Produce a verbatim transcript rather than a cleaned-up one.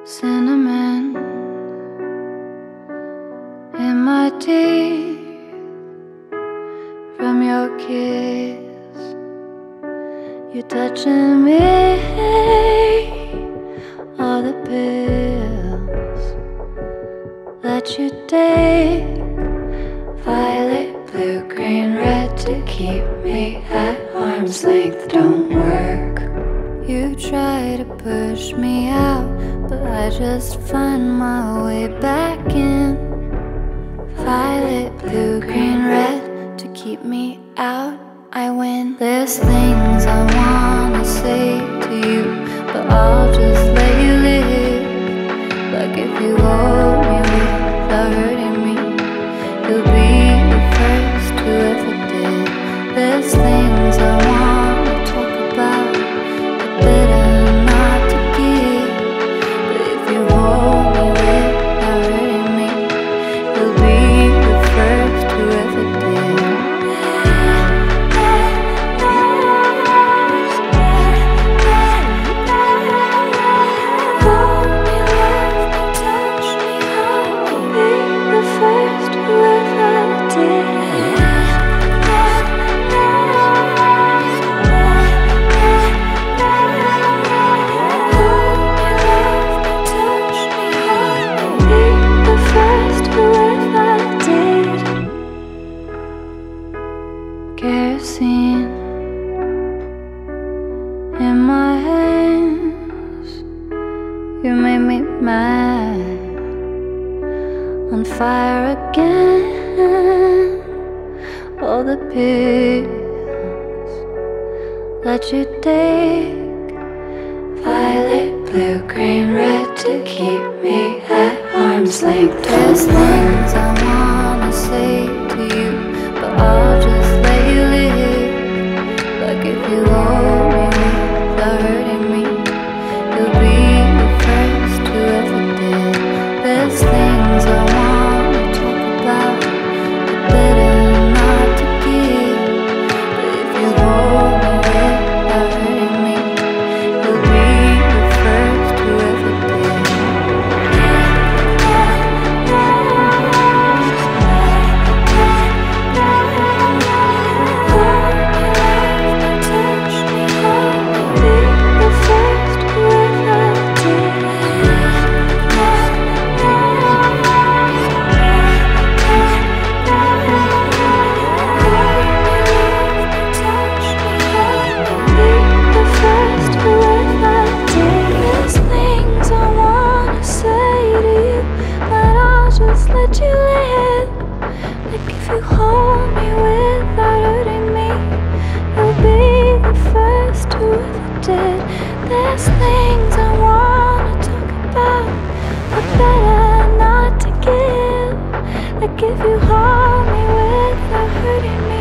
cinnamon in my teeth from your kiss. You're touching me, all the pills that you take, violet, blue, green, red, to keep me at arm's length don't work. You try to push me out, but I just find my way back in. Violet, blue, green, red, to keep me out, I win. There's things I wanna say to you, but I'll just let you live. Like if you hold me without hurting me, you'll be the first who ever did. There's things I wanna talk about, but better not to give. But if you hold me without hurting me, you'll be the first who ever did. Hold me, love me, touch me, I'll be the first who ever did. Kerosene in my hands, you made me mad, on fire again. All the pills that you take, violet, blue, green, red, to keep me at arm's length. There's things I wanna say to you, but I'll just let you live. Like if you hold me without hurting me, you'll be the first who ever did. There's things I wanna talk about, but better not to give. But if you hold me without hurting me, you'll be the first who ever did. Let you live. Like if you hold me without hurting me, you'll be the first who ever did. There's things I wanna talk about, but better not to give. Like if you hold me without hurting me,